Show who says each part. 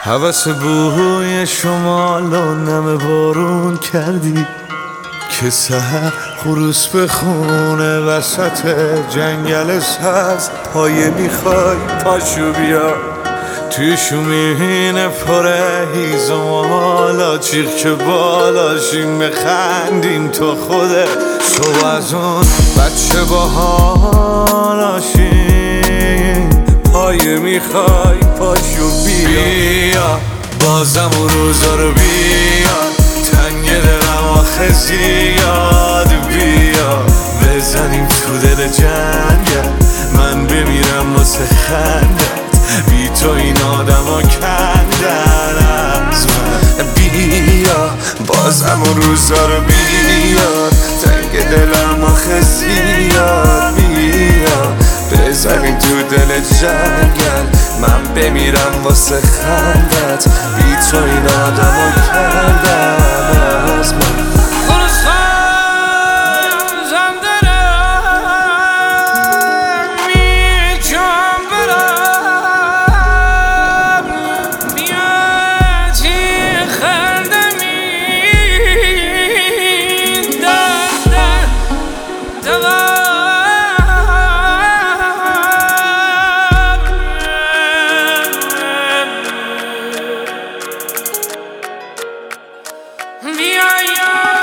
Speaker 1: هوس بوی شمال و نم بارون کردی که سحر خروس بخونه وسط جنگل سبز. پایه میخوای پاشو بیا توی شومین پره هیزم حالا چیخ که بالاشیم بخندیم تو خوده شو از اون بچه با حالاشیم. پایه میخوای پاشو بیا بازم اون روزا رو بیا تنگ دلم آخه زیاد بیا بزنیم تو دل جنگل من بمیرم واسه خندت بی تو این آدم ها کندن از من. بیا بازم اون روزا رو بیا تنگ دلم آخه زیاد بیا بزنیم تو دل جنگل من بمیرم واسه خندت بی تو این آدم ها کندن.